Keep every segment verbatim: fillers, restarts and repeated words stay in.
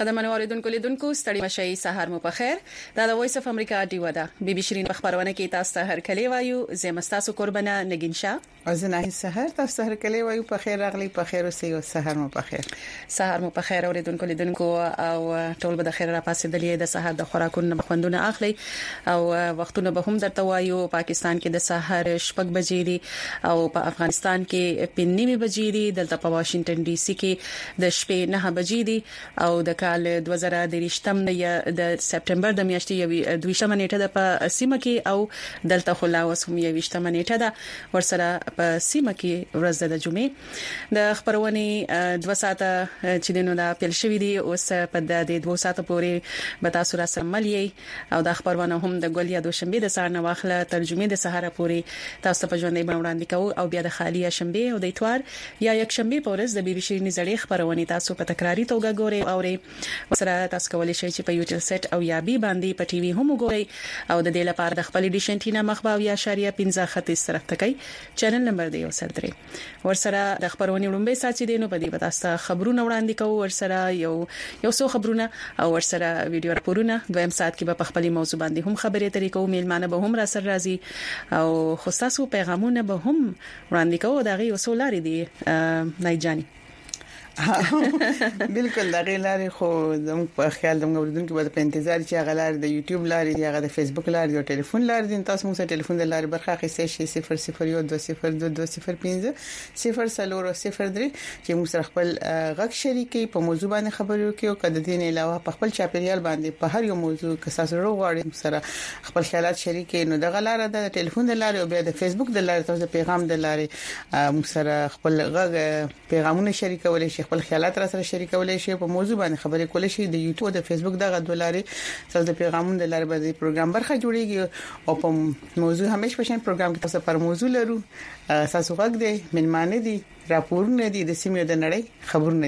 قدمنو اوریدونکو لیدونکو ستړي مشي سحر مو په خیر دا د وایس اف امریکا دیو ده بي بي شيرین خبرونه کې تاسو ته هر کلی وایو زمستاسو قربانه نگین شاه ازنه سحر تاسو هر کلی وایو په خیر راغلی په خیر اوسئ او سحر مو په خیر سحر مو په خیر اوریدونکو لیدونکو او ټول به د خیر را پاسې دلې د سحر د خوراکونو خوندونه اخلي او وختونه به هم درته وایو پاکستان کې د سحر شپږ بجې دي او په افغانستان کې پنځه بجې دي دلته په واشنگټن ډي سي کې د شپې نه بجې دي او د کال دوه زره درې یا د سپټمبر د میاشتې دویشتمه نیټه د په سیمه کې او دلته خلا وسوم یويشتمه نیټه ده ورسره په سیمه کې ورځ د جمعې د خبرونه دوه ساعته چې دینو دا پیل شوې دي اوس په د دوه ساعته پورې به تاسو را سره ملي او د خبرونه هم د ګولیا دوشنبه د سار نه واخله ترجمه د سهار پورې تاسو په ژوندۍ باندې وړاندې کوو او بیا د خالیه شنبه او د اتوار یا یک شنبه په ورځ د بي بي شيرین زړې خبرونه تاسو په تکراری توګه ګورئ او وسره تاسو کولی شئ چې په یوټیوب سټ او یا بي باندې په ټي وي هم وګورئ او د دې لپاره د خپل ډیش انټینا مخباوي اشاریه پنځه خط طرف ته کوي چینل نمبر دی وسر درې ورسره د خبرونې لومبه ساتي دینو په دې تاسو خبرونه وړاندې کوو ورسره یو یو څو خبرونه او ورسره ویډیو راپورونه دویم سات کې په خپل موضوع باندې هم خبرې طریقو میلمانه به هم را سره راځي او خو تاسو پیغامونه به هم وړاندې کوو دا غي وسولاري دي نه جاني بالکل دا غیلاري خو زموږ په خیال د موږ په انتظار چې غلار د یوټیوب لاري دی هغه د فیسبوک لاري او ټلیفون لاري دي تاسو موږ سره ټلیفون د لاري برخه اخیستئ شي صفر صفر یو دوه صفر دوه دوه صفر پنځه صفر سلور صفر درې چې موږ سره خپل غږ شریکي په موضوع باندې خبرو کې او کده دین علاوه په خپل چاپیریال باندې په هر یو موضوع کې تاسو وروغواړئ سره خپل خیالات شریکي نو د غلار د ټلیفون د لاري او بیا د فیسبوک د لاري تاسو پیغام د لاري موږ سره خپل غږ پیغامونه شریکول شي خپل خیالات را سره شریکولای شي په موضوع باندې خبرې کولای شي د یوټیوب او د فیسبوک دغه دولاري تاسو د پیغامونو د لارې باندې پروګرام برخه جوړیږي او په موضوع همیش په شان پروګرام کې تاسو پر موضوع لرو تاسو غږ دی منمانه دي راپورونه دي د سیمې د نړۍ خبرونه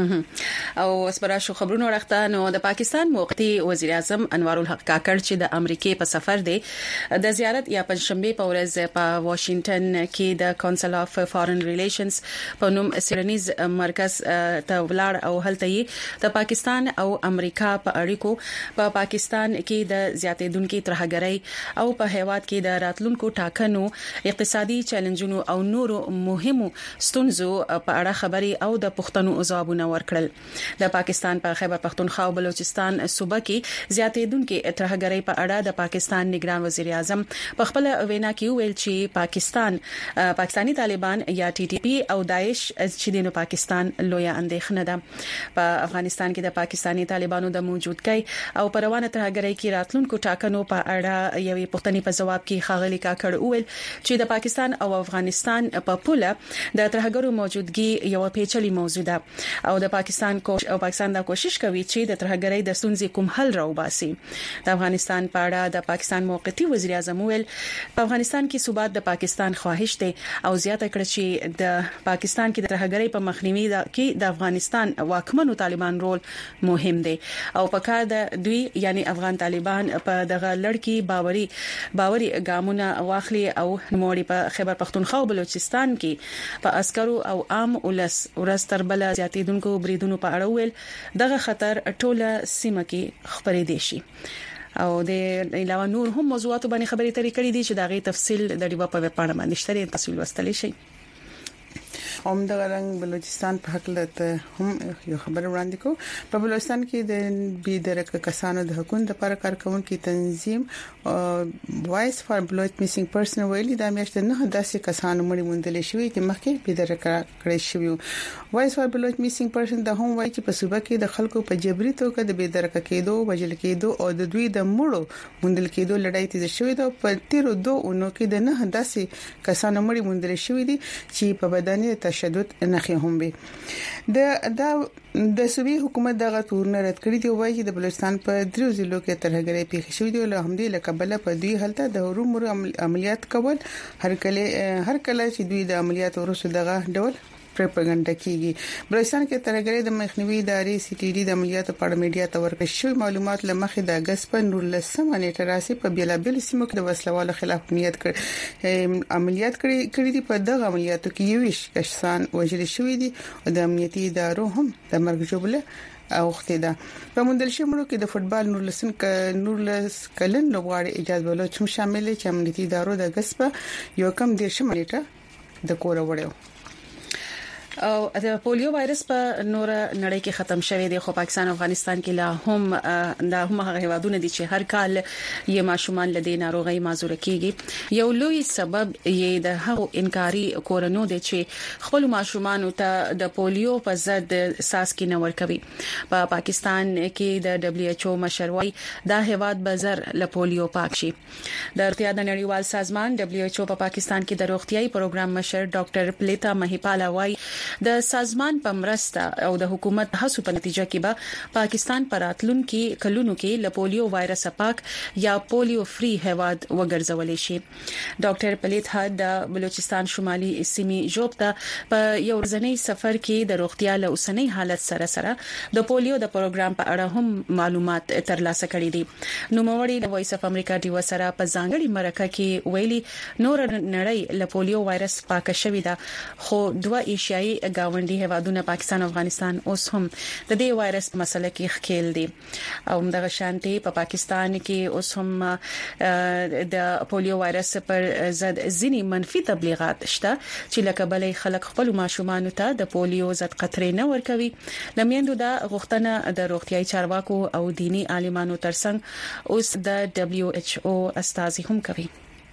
دي او اسپراشو خبرونه ورخته نو د پاکستان موقتی وزیر اعظم انوار الحق کاکړ چې د امریکای په سفر دی د زیارت یا پنځشنبه په ورځ په واشنگټن کې د کونسل اف فارن ریلیشنز په نوم سیرنیز مرکز ته ولاړ او هلته د پاکستان او امریکا په اړیکو په پاکستان کې د زیاتېدونکو ترهګرۍ او په هیواد کې د راتلونکو ټاکنو اقتصادي چیلنجونو او نورو مهمو ستونزو په اړه خبري او د پښتنو ځوابونه ورکړل د پاکستان په خیبر پختونخوا او بلوچستان صوبه کې زیاتېدونکو ترهګرۍ په اړه د پاکستان نگران وزیر اعظم په خپل وینا کې ویل چې پاکستان پاکستانی طالبان یا ټي ټي پی او داعش چې د پاکستان لوی اندېښنه ده په افغانستان کې د پاکستانی طالبانو د موجودګۍ او پروانه ترهګرۍ کې راتلونکو ټاکنو په اړه یوې پښتني په جواب کې خاغلی کاکړ ویل چې د پاکستان او افغانستان په پوله د ترهګرۍ موجودګي یو پیچلي موضوع ده او د پاکستان کوش او پاکستان دا کوشش کوي چې د ترهګرۍ د ستونزې کوم حل راوباسي د افغانستان په اړه د پاکستان موقتی وزیر اعظم ویل په افغانستان کې ثبات د پاکستان خواهش ده او زیاته کړ چې د پاکستان کې د ترهګرۍ په مخنیوي کې د افغانستان واکمنو طالبان رول مهم دی او په کار د دوی یعنی افغان طالبان په دغه لړکی باوري باوري ګامونه واخلي او نوموړي په خیبر پختونخوا او بلوچستان کې په عسکرو او عام ولس ورستر بل زیاتیدونکو بریدونو په اړه ویل دغه خطر ټوله سیمه کې خبرې دي شي او د علاوه نور هم موضوعات باندې خبرې ترې کړې دي چې دا غي تفصیل د ډیوه په پاڼه باندې شته تاسو لوستلی شئ هم د رنګ بلوچستان په حق لته هم یو خبر وړاندې کو په بلوچستان کې د بي درک کسانو د حقوقو لپاره کارکونکو تنظیم وایس فار بلوچ میسینګ پرسن ویلي د میاشتې نه داسې کسانو مړي موندل شوی چې مخکې بي درک کړی شوی وایس فار بلوچ میسینګ پرسن د هم وایي چې په صوبه کې د خلکو په جبري توګه د بي درک کېدو وجل کېدو او د دوی د مړو موندل کېدو لړۍ تیز شوې ده په تیرو دوه اونو کې د نه داسې کسانو مړي موندل شوی دي چې په بدني تشدد نه هم وي د دا د سوي حکومت دغه تورن رد کړی دی وایي چې د بلوچستان په دریو ضلعو کې ترهګرۍ پیښ شوې دي له همدې لکبله په دوی حالت د هرومرو عملیات کول هر کله هر کله چې دوی د عملیات ورسره دغه ډول پروپاګاندا کیږي بلوچستان کې ترهګرۍ د مخنیوي ادارې سی ټي ډي د عملیاتو په اړه میډیا ته ورکړل شوی معلومات لمخې د اگست په نولسمه نیټه راسي په بیلابل سیمو کې د وسلوالو خلاف عملیات کړ عملیات کړي کړي دي په دغه عملیاتو کې یو ویش کسان وژل شوی دي او د امنیتي ادارو هم د مرګ جوړه اوخته ده په مندل شمرو کې د فوتبال نورلسن ک نورلس کلن لوبغاړي اجازه بلوچ هم شامل چې امنیتي ادارو د غصب یو کم د شمنیټه د کور وړو او د پولیو وایرس په نور نړۍ کې ختم شوی دی خو پاکستان او افغانستان کې لا هم د هم هغه هیوادونه دي چې هر کال یې ماشومان لدې ناروغي معذور کیږي یو لوی سبب یې د هغو انکاري کورونو دي چې خپل ماشومان ته د پولیو په ضد ساس کې نور کوي په پاکستان کې د دبليو ایچ او مشروي دا هیواد بازار له پولیو پاک شي د روغتیا د نړیوال سازمان دبليو ایچ او په پاکستان کې د روغتيایي پروګرام مشر ډاکټر پلیتا مهیپالا وايي د سازمان په مرسته او د حکومت هڅو په نتیجه کې به پاکستان پر راتلونکي کلونو کې له پولیو وایرس پاک یا پولیو فری هیواد وګرځول شي ډاکټر پلیتا د بلوچستان شمالي سیمې جوب ته په یو ورځنی سفر کې د روغتیا له اوسنۍ حالت سره سره د پولیو د پروګرام په اړه هم معلومات ترلاسه کړي دي نو موري د وایس اف امریکا دی وسره په ځانګړي مرکه کې ویلي نور نړۍ له پولیو وایرس پاک شوی ده خو دوه ایشیایي گاونډي هیوادونه پاکستان او افغانستان اوس هم د دې وایرس مسله کې ښکیل دي او دغه شانتي په پا پاکستان کې اوس هم د پولیو وایرس پر ضد ځینی منفي تبلیغات شته چې لکه بلې خلک خپل ماشومان ته د پولیو ضد قطرې نه ورکوي لمینډو دا غوښتنه د روغتيایي چارواکو او دینی عالمانو ترڅنګ اوس د دبليو ایچ او استازي هم کوي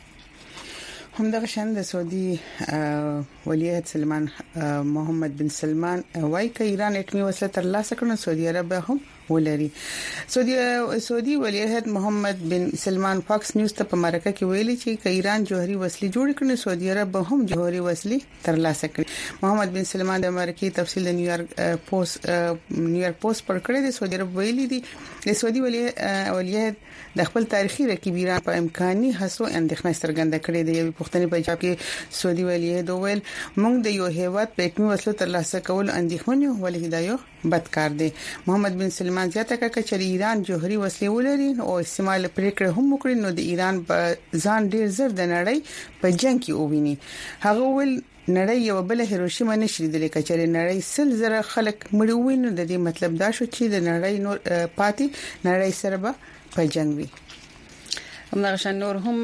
همدغه شان د سعودي ولیعهد سلمان محمد بن سلمان وايي ک ایران اټمی وسله ترلاسه کړي سعودي عرب هم ولري سعودي سعودي ولیعهد محمد بن سلمان فاکس نیوز ته په مرکه کې ویلي چې ک ایران جوهري وسلې جوړ کړي سعودي عرب هم جوهري وسلې ترلاسه کړي محمد بن سلمان د امریکای تفصیل د نیویارک پوسټ نیویارک پوسټ پر کړی د سعودي عرب ویلي دي د سعودي ولیعهد د خپل تاریخي رقیب ایران په امکاني هڅو اندېښنه څرګنده کړې ده یو پښتني په جواب کې سعودي ولیعهد ویل موږ د یو هیواد په اټمی وسلو ترلاسه کول اندېښمن یو ولې دا یو بد کار دی محمد بن سلمان زیاته کړه چې ایران جوهري وسلې ولري او استعمال پریکړه هم وکړي نو د ایران په ځان ډیر زر د نړۍ په جنگ کې اوویني هغه ول نړۍ یو بل هیروشیما نشي د لیکچري نړۍ سل زره خلک مړ ویني د دې مطلب دا شو چې د نړۍ نور پاتې نړۍ سره به په جنگ وي همغه نور هم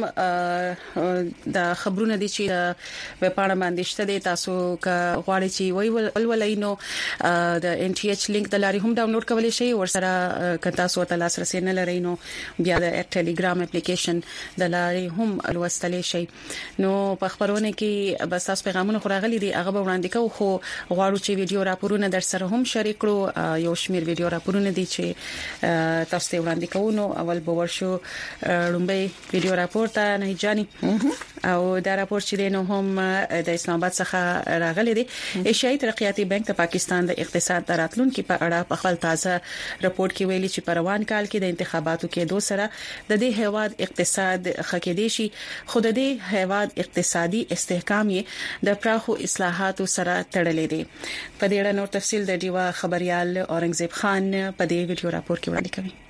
د خبرونه دي چې د وپاڼه باندې شته دي تاسو ک غواړئ چې وی ولولینو د ان ټي ایچ لینک د لاري هم ډاونلوډ کولای شئ ورسره ک تاسو ته لاسرسي نه لرئ نو بیا د ټلګرام اپلیکیشن د لاري هم لوستلی شئ نو په خبرونه کې بس تاسو پیغامونه خورغلي دي هغه وړاندې کوو خو غواړو چې ویډیو راپورونه در سره هم شریک کړو یو شمیر ویډیو راپورونه دي چې تاسو ته وړاندې کوو نو اول به ورشو لومبه ویډیو راپور ته نه جاني او دا راپور چې نو هم د اسلام آباد څخه راغلي دي ایشیایي ترقیاتي بانک د پاکستان د اقتصاد راتلونکو په اړه په خپل تازه راپور کې ویلي چې په روان کال کې د انتخاباتو کې دوه سره د دې هیواد اقتصاد خکېدي شي خود د دې هیواد اقتصادي استحکام یې د پراخو اصلاحاتو سره تړلې دي په دې اړه نور تفصیل د دیوا خبريال اورنګزیب خان په دې ویډیو راپور کې وړاندې کوي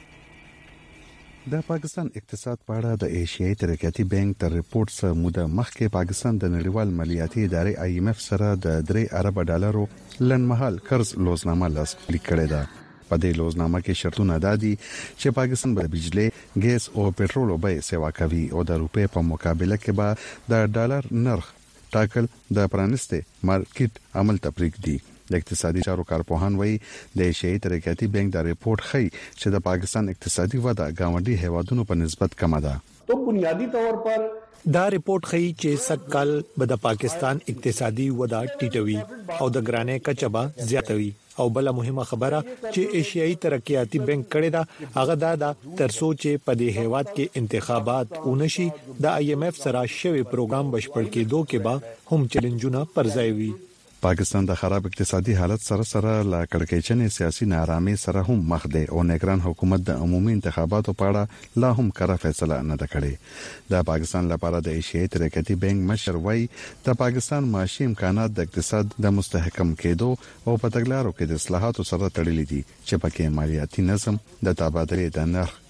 د پاکستان اقتصاد په اړه د ایشیایي ترقیاتي بانک تر ریپورت سره موده مخکې پاکستان د نړیوال مالیاتي ادارې آی ایم ایف سره د درې ارب ډالرو لنډمهال قرض لوزنامه لاسلیک کړې ده په دې لوزنامه کې شرطونه دادي چې پاکستان به بجلی، ګیس او پټرول به سیوا کوي او د روپې په مقابله کې به د ډالر نرخ ټاکل د پرانسته مارکیټ عمل تفریق دي د اقتصادي چارو کارپوهان وایي د ایشیایي ترقیاتي بانک دا ریپورت ښيي چې د پاکستان اقتصادي وده گاونډي هیوادونو په نسبت کم ده تو بنیادی طور پر دا ریپورت ښيي چې سږ به د پاکستان اقتصادي وده ټیټوي او د ګرانۍ کچه به زیاتوي او بل مهمه خبره چې ایشیایي ترقیاتي بانک کړي دا هغه دا د ترڅو چې په دې هیواد کې انتخابات ونشي د آی ایم ایف سره شوی پروګرام بشپړ کېدو کې به هم چیلنجونه پرځای وي پاکستان د خراب اقتصادي حالت سره سره لا کړکېچنې سیاسي نارامي سره هم مخ دی او نگران حکومت د عمومي انتخاباتو په اړه لا هم کړه فیصله نه کړې د پاکستان لپاره د ایشیایي ترقیاتي بانک مشر وایي د پاکستان معاشي امکانات د اقتصاد د مستحکم کېدو او په تګلارو کې د اصلاحاتو سره تړلي دي چې پکې مالیاتي نظم د تبادلې د نرخ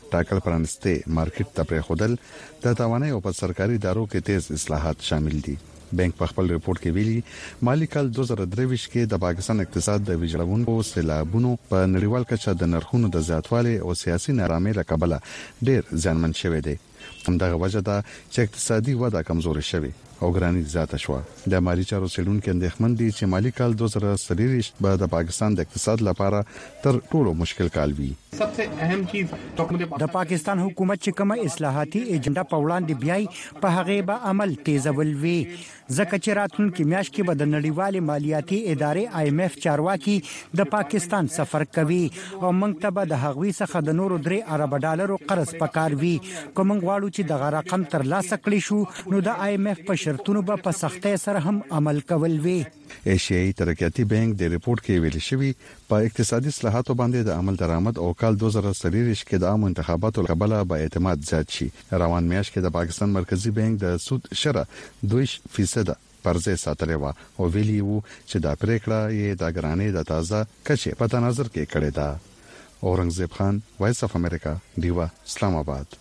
ټاکل پرانسته مارکیټ ته پرې خودل د توانای او په سرکاري ادارو کې تیز اصلاحات شامل دي. بانک په خپل ریپورت کې ویلي مالی کال دوه زره درې کې د پاکستان اقتصاد د ویجاړونکو سیلابونو په نړیوال کچه د نرخونو د زیاتوالي او سیاسي نارامۍ له کبله ډېر ځانمن شوی دی. همدغه وجه ده چې اقتصادي وده کمزوري شوه او ګرانی زیاته شو. د مالی چارو څېړونکو اندېښمن دي چې مالی کال دوه زره سلیریش به د پاکستان د اقتصاد لپاره تر ټولو مشکل کال وي. सबसे अहम चीज د پاکستان حکومت چې کومه اصلاحاتي ایجنډا په وړاندې بیاي په هغه به عمل تیزول وی ځکه چې راتلونکي میاشت کې به د نړیوالې مالیاتي ادارې آی ایم ایف چارواکي د پاکستان سفر کوي او موږ ته به د هغوی څخه د نورو درې ارب ډالرو قرض پکار وی. کوم غواړو چې د رقم تر لاسه کړی شو نو د آی ایم ایف په شرطونو به په سختۍ سره هم عمل کول وی. ایشیايي ترقیاتي بانک د ریپورت کې ویل شوی په اقتصادي اصلاحاتو باندې د عمل درآمد او کال دوه زره سلیریش کې د عام انتخاباتو قبله به اعتماد زیات شي. روان میاشت کې د پاکستان مرکزی بانک د سود شره دوه فیصد پرځه ساتلې و او ویلي وو چې دا پریکړه یې د ګرانۍ د تازه کچې په تناظر کې کړې ده. اورنګزیب خان، وایس اف امریکا، دیوا، اسلام آباد.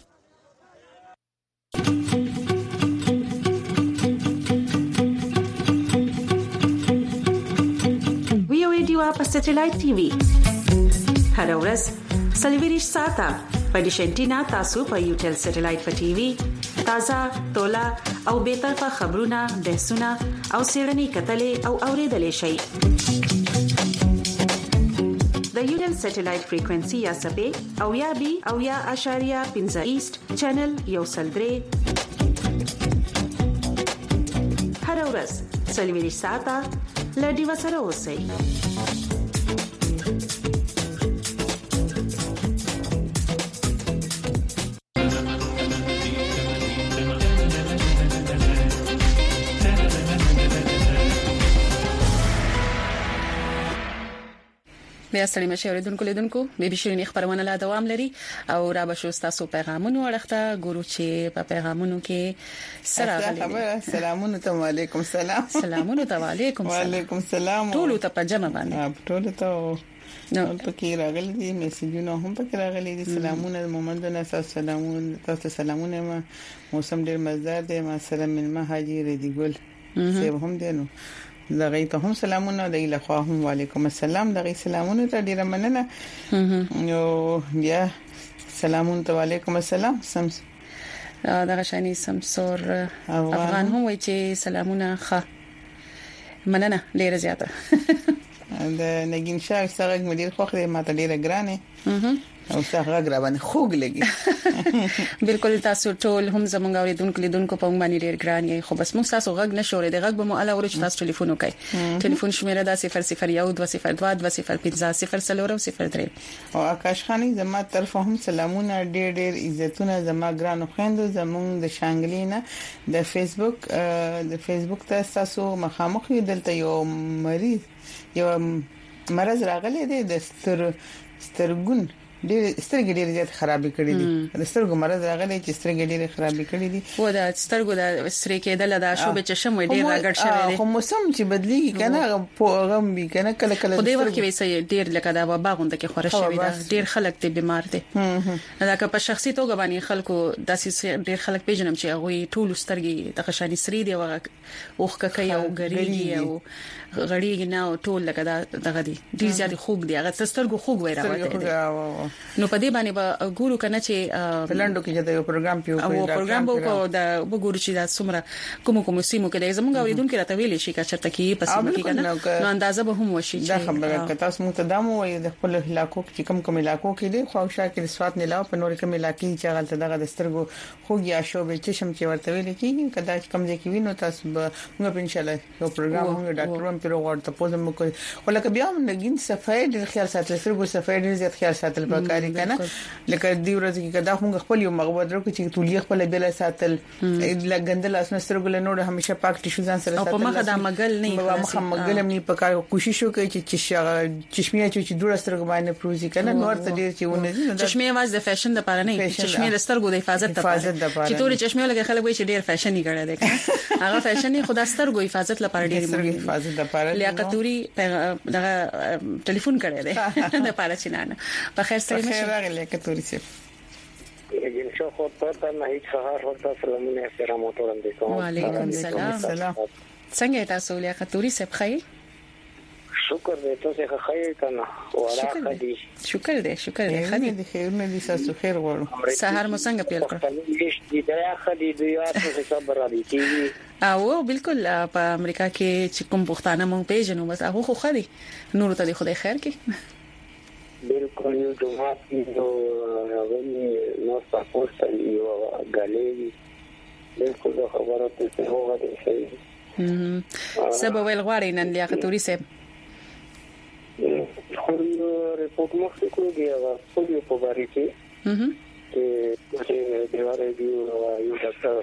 دیوا په سټلایټ ټي وي هر ورځ سلویریش ساته په ډیشنټینا تاسو په یوټل سټلایټ په ټي وي تازه تولا او به طرفه خبرونه بحثونه او سیړنی کتلې او اوریدلې شي. د یوټل سټلایټ فریکوئنسي یا سبې او یا بي او یا اشاریه پنځه ایست چینل یو سلدري هر ورځ سلویریش ساته لدی وسره اوسئ. بیا ستړي مشه اوریدونکو لیدونکو به بشرینی خبرونه لا دوام لري او را بشو تاسو پیغامونه ورخته ګورو چې په پیغامونو کې سره غلي. سلامونه ته وعلیکم السلام. سلامونه ته وعلیکم السلام. وعلیکم السلام. ټول ته پجمه باندې ټول ته نو پکې راغلي دي میسجونه هم پکې راغلي دي. سلامونه محمد نصر سلامونه تاسو سلامونه ما موسم ډیر مزدار دی. ما سره ملما حاجی ردی ګل سیب هم دي نو دغه ته هم سلامونه د لخوا هم وعلیکم السلام دغه سلامونه ته ډیره مننه. نو بیا سلامونه ته وعلیکم السلام. سم دغه شانی سمسور افغان هم وایي چې سلامونه ښه مننه ډیره زیاته. د نګین شاه سره مدیر خو خدای ماته ډیره ګرانه او څنګه غرابانه خوګ لګي. بالکل تاسو ټول هم زمونږ اوریدونکو لیدونکو په باندې ډیر ګران یې خو بس موږ تاسو غږ نشورې د غږ به مو اله ورچ تاسو ټلیفون وکړئ. ټلیفون شمیره دا صفر صفر یو دوه صفر دوه دوه صفر پنځه صفر څلور او صفر درې. او آکاش خاني زما طرف هم سلامونه ډیر ډیر عزتونه زما ګران خويندو زمونږ د شانګلینا د فیسبوک د فیسبوک ته تاسو مخامخ دلته یو مریض یو مرز راغلی دی د ستر سترګون ډېر سترګې ډېر زیات خرابې کړې دي. د سترګو مرز راغلی چې سترګې ډېر خرابې کړې دي. و دا سترګو د سری کېدل د شوبې چشم ډېر راګړ شوی دی. خو موسم چې بدلیږي کنه په غم وی کنه کله کله خو دې وخت کې وایي ډېر لکه دا وبا غونډه کې خورش شوی دا ډېر خلک ته بیمار دي. دا که په شخصي توګه باندې خلکو داسې ډېر خلک پیژنم چې هغه ټول سترګې د خشاني سری دی او اوخکه کوي او ګریږي او غړیږي نه ټول لکه دا دغه دي ډېر زیات خوګ دی هغه سترګو خوګ وای راوته. نو په دې باندې به ګورو کنه چې فلندو کې دا یو پروګرام پیو او پروګرام به کو دا وګورو چې دا څومره کوم کوم سیمو کې د زمونږ اوریدونکو راته ویل شي چې چرته کې پسې کې کنه نو اندازه به هم وشي دا خبره که تاسو مو ته دمو وي د خپل علاقو کې کوم کوم علاقو کې دي خو شا کې سواد نه لاو په نور کوم علاقې چې غلطه دغه د سترګو خوګ یا شوبې چشم چې ورته ویل کېږي کدا چې کم ځای کې وینو تاسو به موږ په ان شاء الله یو پروګرام هم ډاکټرون پر ورته پوزم کوي ولکه بیا موږ نګین صفای د خیال ساتل سترګو صفای ډیر زیات خیال ساتل پکاري کنه لکه دی ورځ کې کدا موږ خپل یو مغبد ورکو چې تولیه خپل بل ساتل لګندل اسنه سترګو له نور همیشه پاک ټیشو ځان سره ساتل او په مخه د مګل نه مخه مګل نه پکار کوشش وکړي چې چشمه چې ډوره سترګو باندې پروزي کنه نور ته ډیر چې ونه چشمه واز د فیشن لپاره نه چشمه د سترګو د حفاظت لپاره چې ټول چشمه لګي خلک وایي چې ډیر فیشني ګړه ده هغه فیشني خدا سترګو حفاظت لپاره ډیر مهم حفاظت لپاره لیاقتوري دغه ټلیفون کړی دی د پاره چینانه په خیر سره خیر راغلی لیاقتوري سي جن شو خطه نه هیڅ خبر ورته سلامونه احترام وړاندې کوم. وعلیکم السلام. څنګه تاسو لیاقت توري صاحب خیر؟ شکر دې ته څه خیر کنه وراخه دي. شکر دې شکر دې خدي دې خیر نه دي تاسو خیر غواړو. سحر مو څنګه پیل کړ؟ دې دا خدي دې تاسو صبر علي کی. او بالکل په امریکا کې چې کوم پښتانه مونږ پیژنو بس هغه خو خدي نور ته خدای خیر کړي. بالکل یو جمعه یو غوړي نو تاسو ته یو غالي بالکل خبره ته هو غوړي شي. امم سبب ویل غواړي نن لیاقت توري صاحب. خو ریپورت مخکې کوي دا پولیو په باره کې اها چې د واره دی یو ډاکټر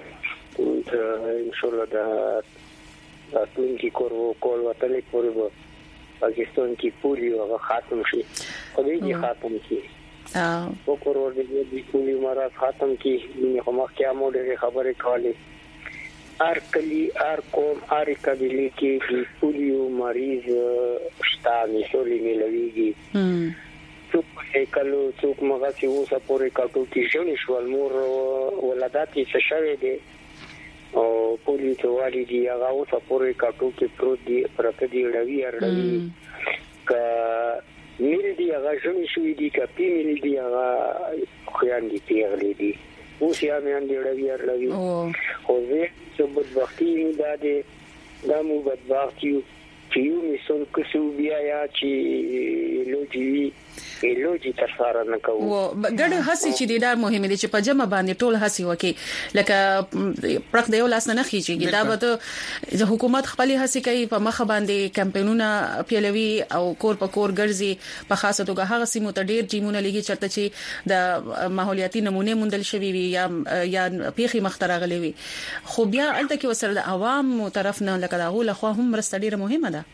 ان شاء الله دا تاسو کې کورو کول وتلې کورو پاکستان کې پولیو هغه ختم شي خو دې ختم شي اه په کورو دې پولیو مرض ختم کی نو مخکې امو دې خبره کولې ار کلی ار قوم ار قبیله کې د پولیو مریض شته مثالي ملويږي هم څوک هیکلو څوک مغه چې اوسه پورې کاټو کې شونې شو مور ولادت یې شوه دي او پولیو ته والی دی هغه اوسه پورې کاټو کې پروت دی پرته دی لوي ارړوي ک مل دی هغه شونې شوې دي ک پی مل دی هغه خوان دي پیغلې دي اوس یې امن دی لوي ارړوي خو زه چې بدبختی دا دې دا مو بدبختیو چې یو میسون کسو بیا یا چې لوجي لوجي تر سره نه کوو و ګډ هسي چې ډیر مهم دي چې په جمع باندې ټول هسي وکي لکه پرخ دیو لاس نه خيږي دا به د حکومت خپل هسي کوي په مخ باندې کمپاینونه پیلوي او کور په کور ګرځي په خاصه توګه هغه سیمو ته ډیر ټیمونه لګي چرته چې د ماحولیاتي نمونه موندل شوی وي یا یا پیخي مخترغلي وي خو بیا الته کې وسره د عوام طرف نه لکه دا غو لخوا هم مرستډیره مهمه ده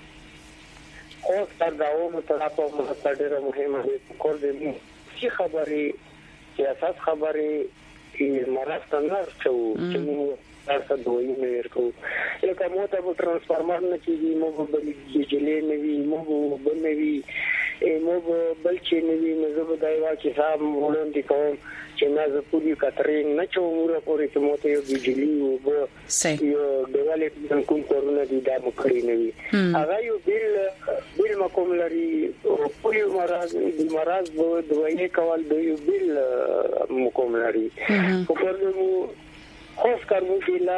او تر داو متراپو مستډیره مهمه ده کور دې چې خبري سیاست خبري چې مرسته نه شو چې مو تاسو دوی نه ورکو لکه مو ته ترانسفارمر نه کیږي مو بل جلې نه وي مو بل نه وي مو بل چې نه وي نو زه دایوا چې صاحب وړاندې کوم چې نه زه پوری کاترین نه چومره پورې چې مو ته یو بجلی او به یو ډیولپمنت کوم کورونه دي دا مخړی نه وي هغه یو بل بل مقام لري پوری مرز مرز د دوی کول د یو بل مقام لري په کومو خوف کارمو بلا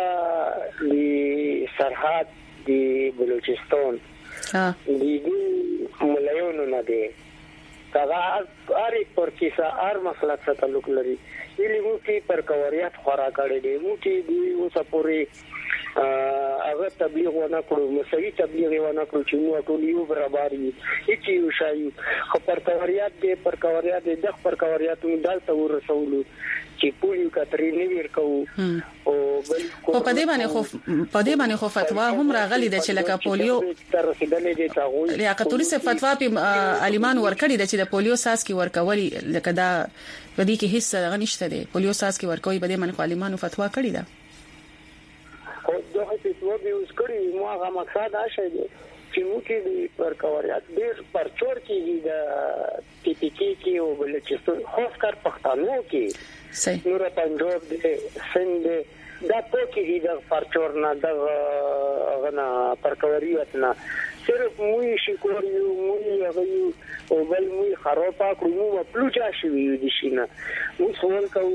د سرحد د بلوچستان ها د ملایونو نه دي دا اری پر کیسه ار مسله څخه تعلق لري ویلي مو کې پر کوریات خورا کړي دي مو کې دی اوسه پورې هغه تبلیغ ونه کړو مسوي تبلیغ ونه کړو چې نو ټول یو برابر دي هیڅ یو شای خو پر کوریات دي پر کوریات دي د پر کوریات دلته ورسولو چې پولیو کتري نه ورکو او بل په پدې باندې خو په دې باندې خو فتوا هم راغلي د چې لکه پولیو تر رسیدلې دي تاغوي لیاقت توري سے فتوا په عالمان ورکړي د چې د پولیو ساس کی ورکولي لکه دا په دې کې هیڅ غنښت دي پولیو ساس کی ورکوي په دې باندې عالمانو فتوا کړی ده او دغه فتوا به اوس کړی مو هغه مقصد آشه دي چې مو کې پر کوریات ډیر پرچور کیږي د پی پی کی کې او بل چې خوف کار پښتنو کې صحیح نور پنجاب دې سند دا پکې د پرچور نه د غنا پر کوریات نه صرف موي شي کوریو موي هغه او بل موي خرابه کړو مو پلوچا شي دي شینه مو سوال کوو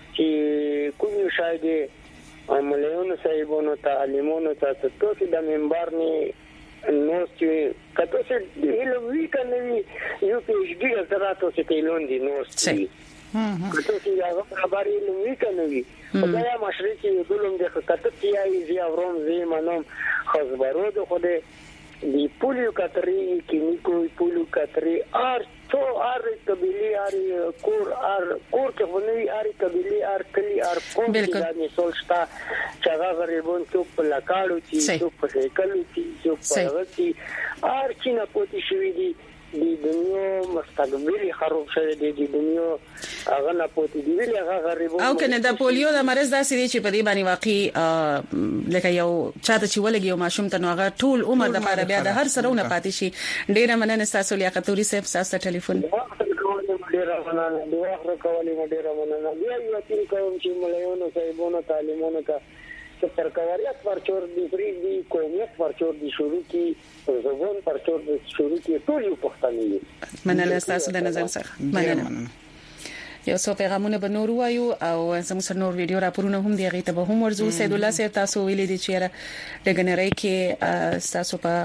چې کوم شاید عملیونو صاحبونو تعلیمونو ته تاسو د منبر نه نو چې کته چې د وی کنه یو پیج دی سره تاسو ته لوندي نو چې کته چې هغه خبرې نو وی کنه وی دا یا مشرقي دولم د کته چې ای زی اوروم زی منوم خبرو د خوده دی پولیو کتری کیمیکو پولیو کتری ار تو ار قبیلی ار کور ار کور کې ونی ار قبیلی ار کلی ار کوم د نسولشتا چې هغه غریبون څوک په لکاړو چې څوک په هیکلو چې څوک په غتی ار چې نه پوتې شوې دي د دنیا مستقبل خراب شوی دی د دنیا هغه نه پوتې دی ویل هغه غریبون او کنه د پولیو د مرز داسې دی چې په دې باندې واقعي لکه یو چاته چې ولګي او ماشوم ته نو هغه ټول عمر د لپاره بیا د هر سرونه پاتې شي ډیره مننه تاسو لیاقت توري صاحب تاسو ټلیفون ډیر مننه د واخره کولې مې ډیر مننه بیا یو تین کوم چې مليونو صاحبونو تعلیمونو ته تر کواریت پرچور دی فری دی قومیت پرچور دی شروع کی زبون پرچور دی شروع کی ټول یو پښتانه مننه تاسو د نظر څخه مننه یو څو پیغامونه به نور وایو او زموږ سره نور ویډیو راپورونه هم دی غیته به هم ورزو سید الله سید تاسو ویلې دي چې د غنري کې تاسو په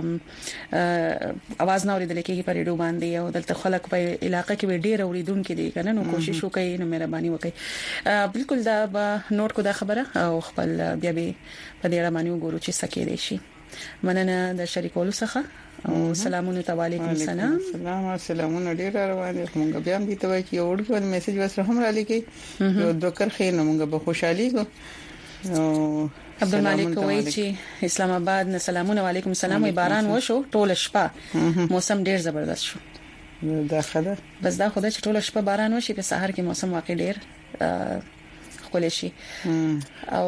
اواز نو ورېدل کېږي په ریډیو باندې او دلته خلک په علاقې کې ډېر اوریدونکو دي کنه نو کوشش وکړئ نو مهرباني وکړئ بالکل دا به نوٹ کو دا خبره او خپل بیا به په دې اړه باندې وګورو چې سکه دي شي مننه د شریکولو څخه او سلامونه تعالیکم السلام سلام سلامونه ډیر روان دي موږ بیا هم دي ته وایي یو ورته میسج وسره هم را لګي یو دوکر خیر نو موږ به خوشحالي کو او عبدالمالک وایي چې اسلام آباد نه سلامونه علیکم السلام باران وشو ټول شپه موسم ډیر زبردست شو دا خبره بس دا خدای چې ټول شپه باران وشي په سحر کې موسم واقع ډیر خپل شي او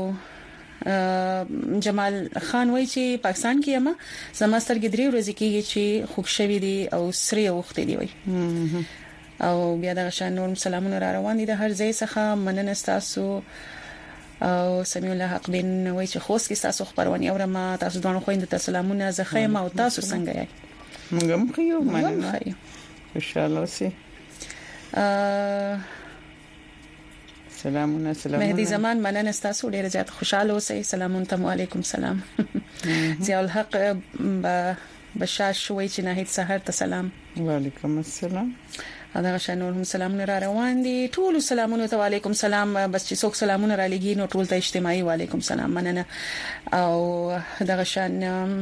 جمال خان وایي چې پاکستان کې یما زمستر کې درې ورځې کېږي چې خوښ شوی دي او سری وخت دی وایي او بیا د شان نور سلامونه را روان دي د هر ځای څخه مننه تاسو او سمي الله حق بن وایي چې خوښ کې تاسو خبرونه اورم تاسو دونه خويند ته سلامونه زخه ما او تاسو څنګه یې موږ هم خيو مننه ان شاء الله سي سلامونه سلامونه مهدي زمان مننه تاسو ډیر زیات خوشاله اوسئ سلامون ته وعلیکم السلام ضیاء الحق بشاش شوي چې ناهید سحر ته سلام وعلیکم السلام دا شنور هم سلامونه را روان دي ټول سلامونه ته وعلیکم السلام بس چې څوک سلامونه را لګي نو ټول ته اجتماعي وعلیکم السلام مننه او دا شان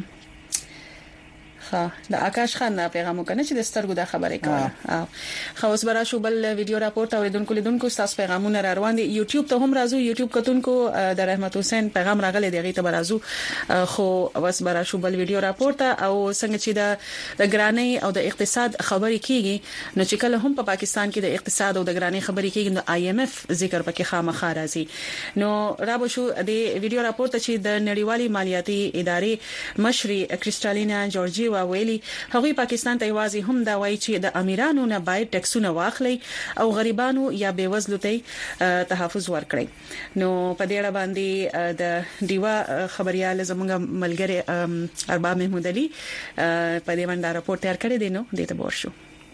ها د آکاش خان پیغام وکړه چې د سترګو د خبرې کوي خو اوس برا شو بل ویډیو راپورټ اوریدونکو لیدونکو تاسو پیغامونه را روان دي یوټیوب ته هم راځو یوټیوب کتونکو د رحمت حسین پیغام راغلی دی غیته برازو خو اوس برا شو بل ویډیو راپورټ او څنګه چې د د ګرانی او د اقتصاد خبرې کیږي نو چې کله هم په پاکستان کې د اقتصاد او د ګرانی خبرې کیږي نو آی ایم ایف ذکر پکې خامخا راځي نو را به شو د ویډیو راپورټ چې د نړیوالي مالیاتي ادارې مشري کریسټالینا جورجي ویلي هغوی پاکستان ته واځي هم دا وایي چې د امیرانو نه باید ټیکسونه واخلي او غریبانو یا بیوزلو ته تحفظ ورکړي نو په دې اړه باندې د دیوا خبريال زموږ ملګری ارباب محمود علي په دې باندې راپور تیار کړی دی نو دې ته ورشو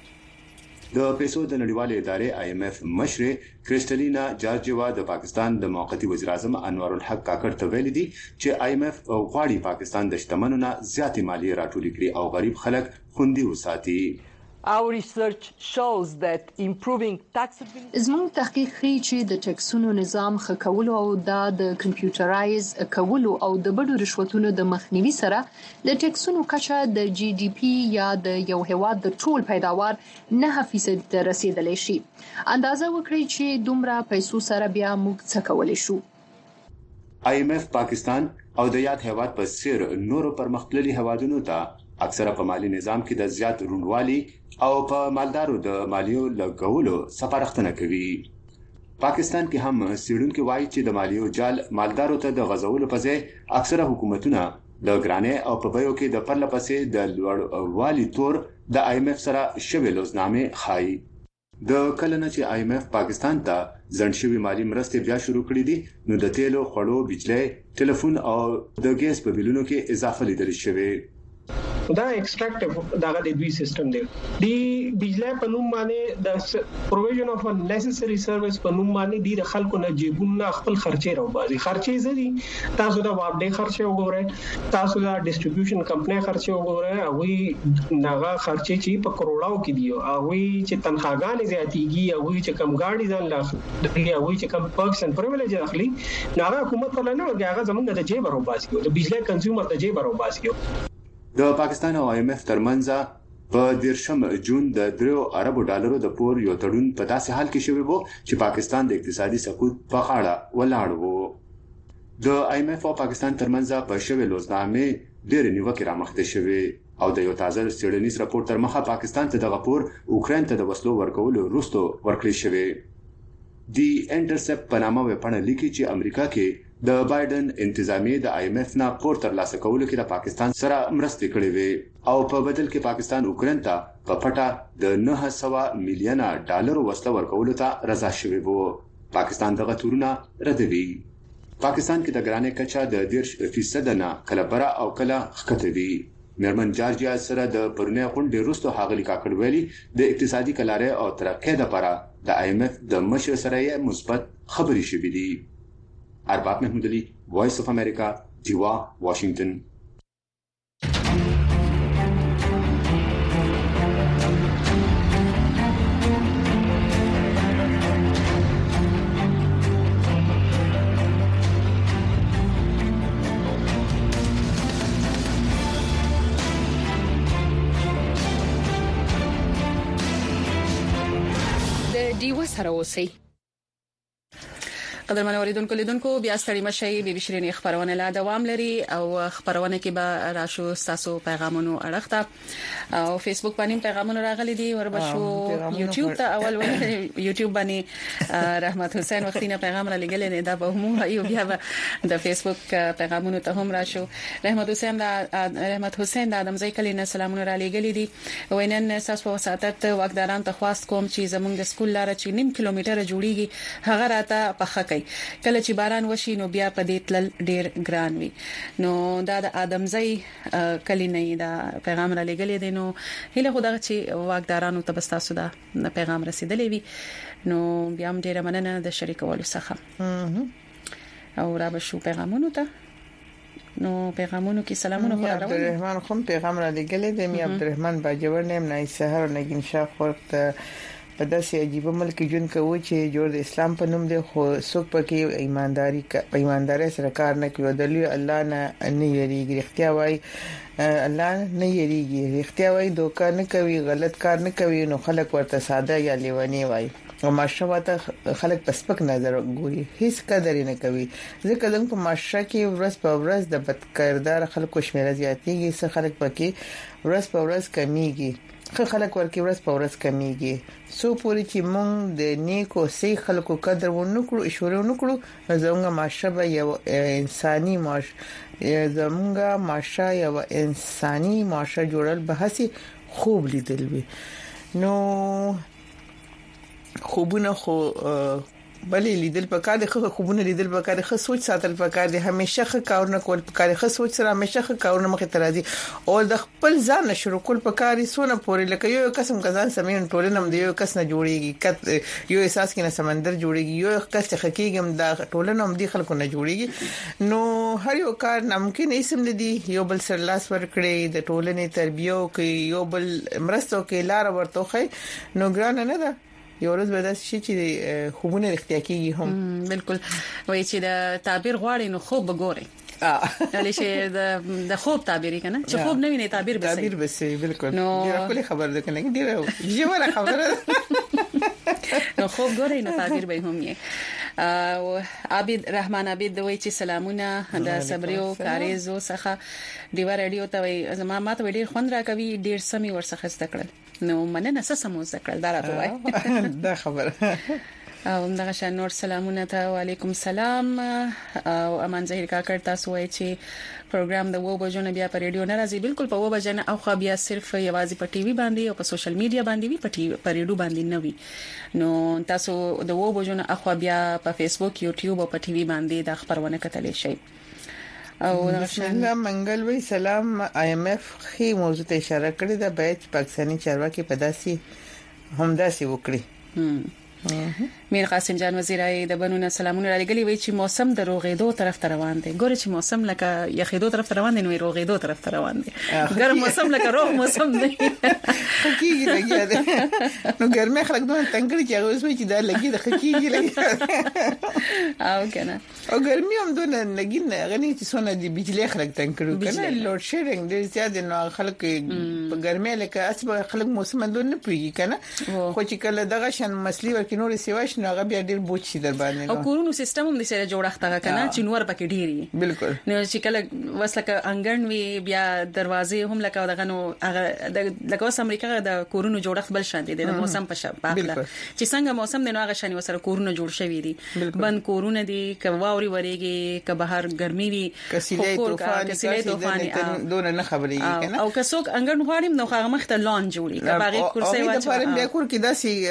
د پیسو د نړیوالې ادارې آی ایم ایف مشر کریسټالینا جارجیوا د پاکستان د موقتی وزیر اعظم انوار الحق کاکړ ته ویلي دي چې آی ایم ایف غواړي پاکستان د شتمنو نه زیاتې مالیه راټولې کړي او غریب خلک خوندي وساتي Our research shows that improving taxability زموږ تحقیق ښیي چې د ټیکسونو نظام ښه کول او د کمپیوټرایز کول او د بډو رشوتونو د مخنیوي سره د ټیکسونو کچه د جی ډي پی یا د یو هیواد د ټول پیداوار نه فیصد ته رسیدلی شي اندازه وکړئ چې دومره پیسو سره بیا موږ څه کولی شو آی ایم ایف پاکستان او د یاد هیواد په څیر نورو پرمختللي هیوادونو ته اکثره په مالی نظام کې د زیات رونوالي او په مالدارو د مالیو لګولو سپارښتنه کوي پاکستان کې هم سیډونکو وایي چې د مالیو جال مالدارو ته د غزولو په ځای اکثره حکومتونه د ګرانه او په بیو کې د پرله پسې د لوړ والی تور د آی ایم ایف سره شوی لوزنامه خای د کلنه چې آی ایم ایف پاکستان ته ځنډ شوی مالی مرستې بیا شروع کړې دي نو د تیلو خړو بجلی ټلیفون او د ګیس په بیلونو کې اضافه لیدل شوی دا ایکستراکټیو داغه د دوی سیستم دی دی بجلی په نوم باندې د پروویژن اف ا نیسسری سرویس په نوم باندې د خلکو نه جیبونه خپل خرچې راو بازي خرچې زدي تاسو دا واپډې خرچې وګورئ تاسو دا ډیسټریبیوشن کمپنۍ خرچې وګورئ او وی ناغه خرچې چې په کروڑاو کې دی او وی چې تنخواګانې زیاتېږي او وی چې کم ګاډي ځان لا او وی چې کم پرکس ان پریویلیج اخلي ناغه حکومت په لنه هغه زمونږ د جیب راو باسي د بجلی کنزیومر د جیب راو باسي د پاکستان او آی ایم ایف ترمنځ په دیرشم جون د درو اربو ډالرو د پور یو تړون په داسې حال کې شوی وو چې پاکستان د اقتصادي سقوط په خاړه ولاړ وو د آی ایم ایف او پاکستان ترمنځ په شوی لوزنامه ډېر نیوکه رامخته شوی او د یو تازه سټډینیز راپور تر مخه پاکستان ته د غپور اوکرين ته د وسلو ورکولو وروسته ورکړی شوی دی انټرسپټ په نامه وپړه لیکي چې امریکا کې د بایدن انتظامی د آی ایم ایف نه پور تر لاسه کولو کې د پاکستان سره مرستې کړې وي او په بدل کې پاکستان اوکرين ته په پټه د نه سوه میلیونه ډالر وسله ورکولو ته رضا شوی وو. پاکستان دغه تورونه ردوي. پاکستان کې د ګرانې کچا د ډیر فیصد نه کله برا او کله خکته وي. مرمن جارجیا سره د پرونه غونډې وروسته هاغلی کاکړ ویلي د اقتصادي کلاره او ترقې لپاره د آی ایم ایف د مشر سره یې مثبت خبري شوې دي. ارباب محمود علي وایس اف امریکا دیوا واشنگټن. د دیوا سره اوسئ. قدرمن اوریدونکو لیدونکو بیا ستړي مشي بي بي شيرين خبرونه لا دوام لري او خبرونه کې به راشو تاسو پیغامونو اړخته او فیسبوک باندې پیغامونه راغلي دي وربشو یوټیوب ته اول ونه یوټیوب باندې رحمت حسین وختینه پیغام را لګل نه دا به هم یو بیا د فیسبوک پیغامونو ته هم راشو. رحمت حسین دا رحمت حسین د ادمزای کلی نه سلامونه را لګل دي وینن اساس په وساتت واکداران ته خواست کوم چې زمونږ د سکول لار چې نیم کیلومتر جوړیږي هغه راته په کله چې باران وشي نو بیا په دې تل ډیر ګران وي. نو دا د ادمزای کلی نه دا پیغام را لګلې دي. نو هله خدای چې واکدارانو ته بستاسو دا پیغام رسیدلې وي نو بیا هم ډیر مننه د شریکولو څخه او را به شو پیغامونو ته. نو پیغامونو کې سلامونه خو راوړل. عبدالرحمن خو پیغام را لګلې دي. مې عبدالرحمن باجور نیم نه سحر نگین شاه خورت په داسې عجیب ملک جون کوي چې جوړ د اسلام په نوم دی خو څوک پکې ایمانداری په ایمانداري سره کار نه کوي. د لوی الله نه نه یریږي. اختیا وای الله نه یریږي. اختیا وای دوکا نه کوي غلط کار نه کوي نو خلک ورته ساده یا لیونی وای او معاشره ته خلک په سپک نظر ګوري هیڅ قدر نه کوي. ځکه دغه په معاشره کې ورځ په ورځ د بدکردار خلکو شمیر زیاتېږي. څه خلک پکې ورځ په ورځ کمیږي. خو خلک ورکی ورځ په ورځ کمیږي. سو پوری چې مونږ د نیکو سي خلکو قدر ونکړو اشوره ونکړو زموږ معاشره یو انساني معاش زموږ معاشره یو انساني معاشره جوړل به هسي خوب لیدل وي. نو خوبونه خو بلې لیدل پکار دي. خو خوبونه لیدل پکار دي. خو سوچ ساتل پکار دي. همیشه خو کارونه کول پکار دي. خو سوچ سره همیشه خو کارونه مخه ترازی او د خپل ځان شروع کول پکار دي. سونه پورې لکه یو قسم کزان سمین ټولنم دی یو کس نه جوړیږي. یو احساس کې نه سمندر جوړیږي. یو کس چې حقیقم د ټولنم دی خلکو نه جوړیږي. نو هر یو کار ناممکن اسم دي. یو بل سر لاس ور کړی د ټولنې تربیو کې یو بل مرستو کې لار ورته خي نو ګران نه ده. یو ورځ به دا شي چې خوبونه اختیار کیږي هم بالکل وایي چې د تعبیر غواړي نو خوب وګوري. اه علي چې د د خوب تعبیر کنه چې خوب نه ویني تعبیر به تعبیر به سي بالکل ډیره خپل خبر ده کنه ډیره ژوره خبره نو خوب ګوري نو تعبیر به هم یې. او عابد رحمان عابد دوی چې سلامونه د صبريو کاریزو څخه دیوا رادیو ته وي زما ماته ډیر خوند راکوي ډیر سمي ورڅخه زده کړل. نو مننه سمو زده کړل دا راته وای دا خبره. او دغه شان نور سلامونه ته وعلیکم سلام او امان ظاهر کاکړ تاسو وایي چې پروګرام د وو بجو نه بیا په ریډیو نه راځي. بالکل په وو بجو نه او خو بیا صرف یوازې په ټي وي باندې او په سوشل میډیا باندې وی په ټي وي په ریډیو باندې نه وي. نو تاسو د وو بجو نه اخو بیا په فیسبوک یوټیوب او په ټي وي باندې د خبرونه کتلی شي. او نشنه منګل وی سلام آی ایم ایف خي موضوع ته اشاره کړې ده باید پاکستاني چارواکي په داسي همداسي وکړي. میر قاسم جان وزیرای د بنونه سلامونه را لګلی وی چې موسم د روغېدو طرف ته روان دی. ګوره چې موسم لکه یخېدو طرف ته روان دی نو روغېدو طرف ته روان دی. ګرم موسم لکه روغ موسم دی. حقیقي لګیا دی. نو ګرمه خلک دوه تنګړي چې اوس وی چې دا لګي د حقیقي لګي. او کنه او ګرمي هم دونه لګین غني چې سونه د بجلی خلک تنګ کړو کنه لوډ شیډینګ ډیر زیات نو خلک په ګرمي لکه اسبه خلک موسم دونه نه پیږي کنه خو چې کله دغه شان مسلې ورکې نور سیواش نو هغه بیا ډیر بوج شي در باندې او کورونو سیستم هم د سره جوړښت کنه چې نور پکې ډیری بالکل نو چې کله وسلکه انګړ وی بیا دروازې هم لکه دغه نو هغه لکه اوس امریکا د کورونو جوړښت بل شان دي د موسم په شپه چې څنګه موسم د نو هغه شان وسره کورونو جوړ شوی دي بند کورونه دي کواوري وريږي که بهر ګرمي وي کسيله طوفان کسيله طوفان دونه نه خبري کنه او که څوک انګړ غواړي نو هغه مخ ته لون جوړي که باغ کرسي واچو په بیا کور کې داسي